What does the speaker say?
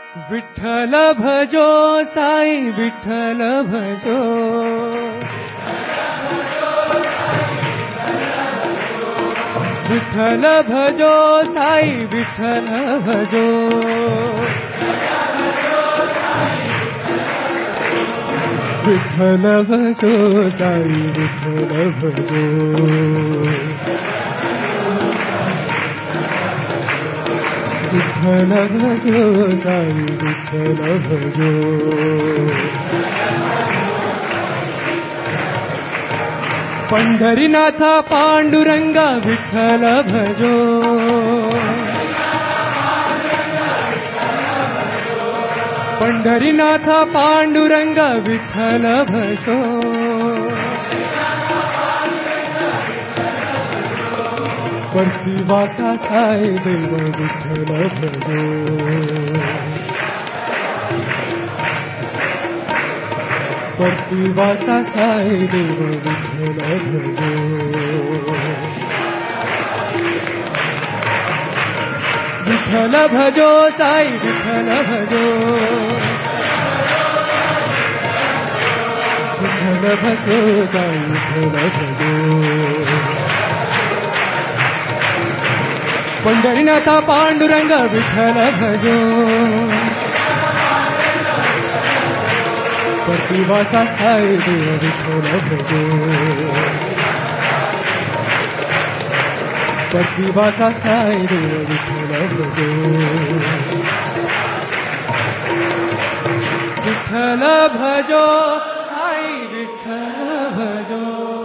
विठ्ठल भजो साई विठ्ठल भजो, विठ्ठल भजो साई विठ्ठल भजो, विठ्ठल भजो साई विठ्ठल भजो, विठ्ठल भजो साई विठ्ठल भजो. पंढरीनाथ पांडुरंगा विठ्ठल भजो, पंढरीनाथ पांडुरंगा विठ्ठल भजो, प्रतिवासा साई देव विठ्ठल भजो, प्रतिवासा साई देव विठ्ठल भजो, विठ्ठल भजो साई विठ्ठल भजो, विठ्ठल भजो साई विठ्ठल भजो. पंढरीनाथ पांडुरंग विठ्ठल भजो, प्रतिवासा साई देव विठ्ठल भजो, प्रतिवासा साई देव विठ्ठल भजो, विठ्ठल भजो साई विठ्ठल भजो.